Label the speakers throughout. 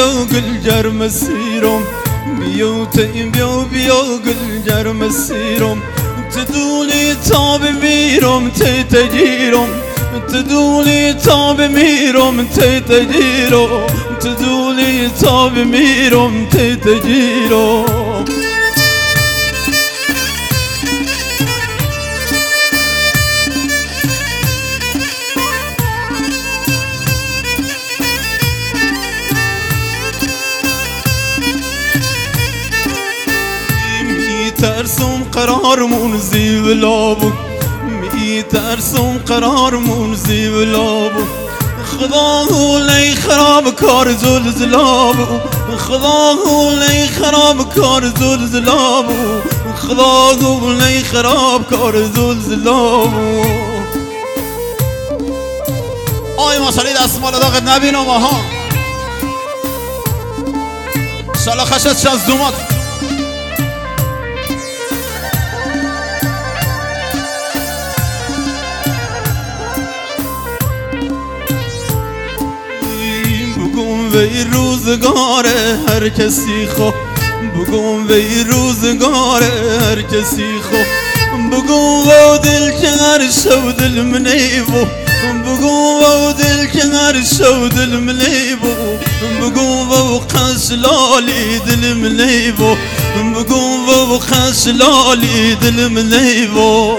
Speaker 1: بيو قل جرم السيروم بيو بيو بيو قل جرم السيروم تدولي تاب ميروم تتجيروم تدولي تاب ميروم تتجيروم تدولي تاب ميروم تتجيروم ترسم قرار منزی بلابو می ترسم قرار منزی بلابو خدا لی خراب کار زلزلابو خدا لی خراب کار زلزلابو خدا لی خراب کار زلزلابو آی ماشاءالله دستمال داغت نبینم آها شالا خشت شاز دومات وی روزگاره هر کسی خو بگم وی روزگاره هر کسی خو بگم و دل کنار شو دل منیبو بگم و دل کنار شو دل منیبو بگم و قش لالی دل منیبو بگم و قش لالی دل منیبو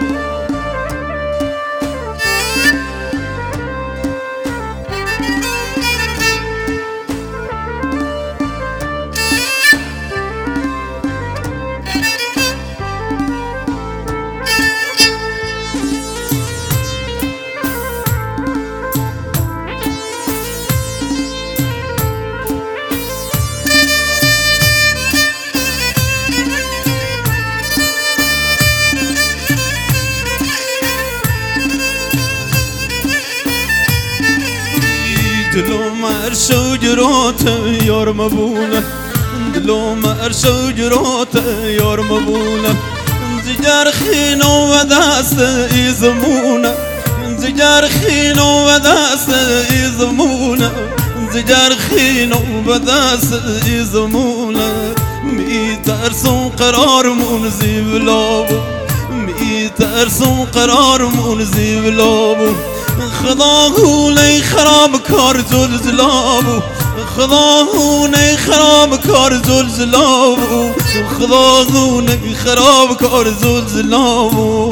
Speaker 1: دلو مرش و جرات یار مبونه دلو مرش و جرات یار مبونه زجر خینو و دست ایزمونه زجر خینو و دست ایزمونه زجر خینو و دست ایزمونه می ترسم قرار منزی بلابو می ترسم قرار منزی بلابو خدا لی خراب کار زلزلابو خدا لی خراب کار زلزلابو خدا لی خراب کار زلزلابو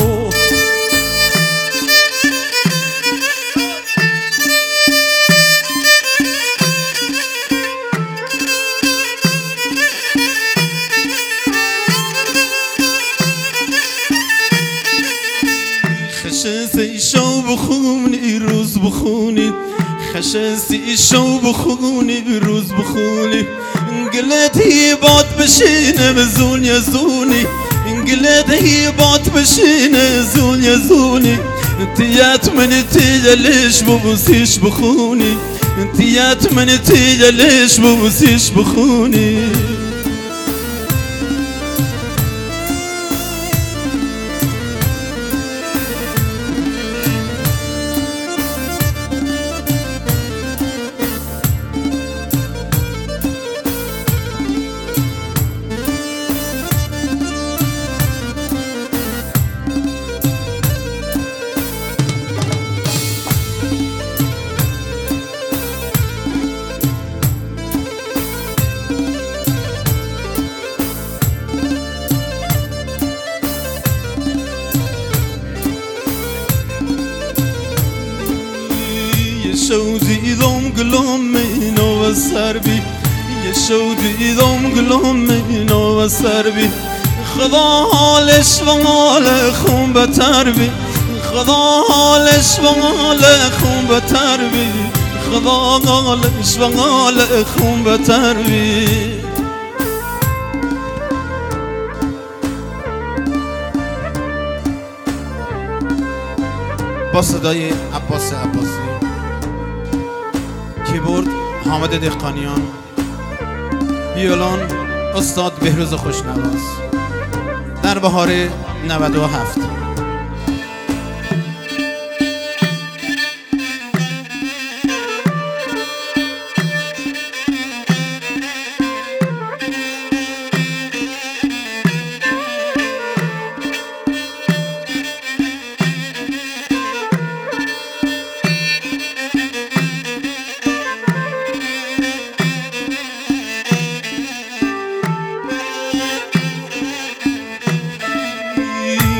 Speaker 1: خشنسی شو بخونی روز بخونی خشنسی شو بخونی روز بخونی قلت هي بات بشين زون يزوني قلت هي بات بشين زون يزوني انتيات من تيجا ليش ببوسيش بخوني انتيات من تيجا ليش ببوسيش بخوني شو دیدم گلوم منو و سر بی یه شو دیدم گلوم منو و سر بی خدا حالش و حال خون بتر بی خدا حالش و حال خون بتر بی خدا حالش و حال خون بتر بی با صدای عباس عباسی، کیبورد حامد دهقانیان، ویولون استاد بهروز خوشنواس در بهار 97.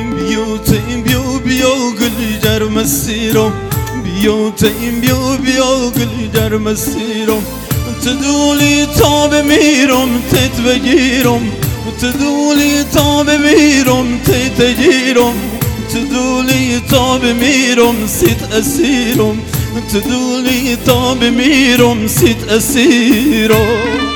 Speaker 1: بيو قل جرم السيرم بيو قل جرم السيرم تدولي طاب ميرم تتبجيرم تدولي طاب ميرم تتجيرم تدولي طاب ميرم ست أسيرم تدولي طاب ميرم ست أسيرم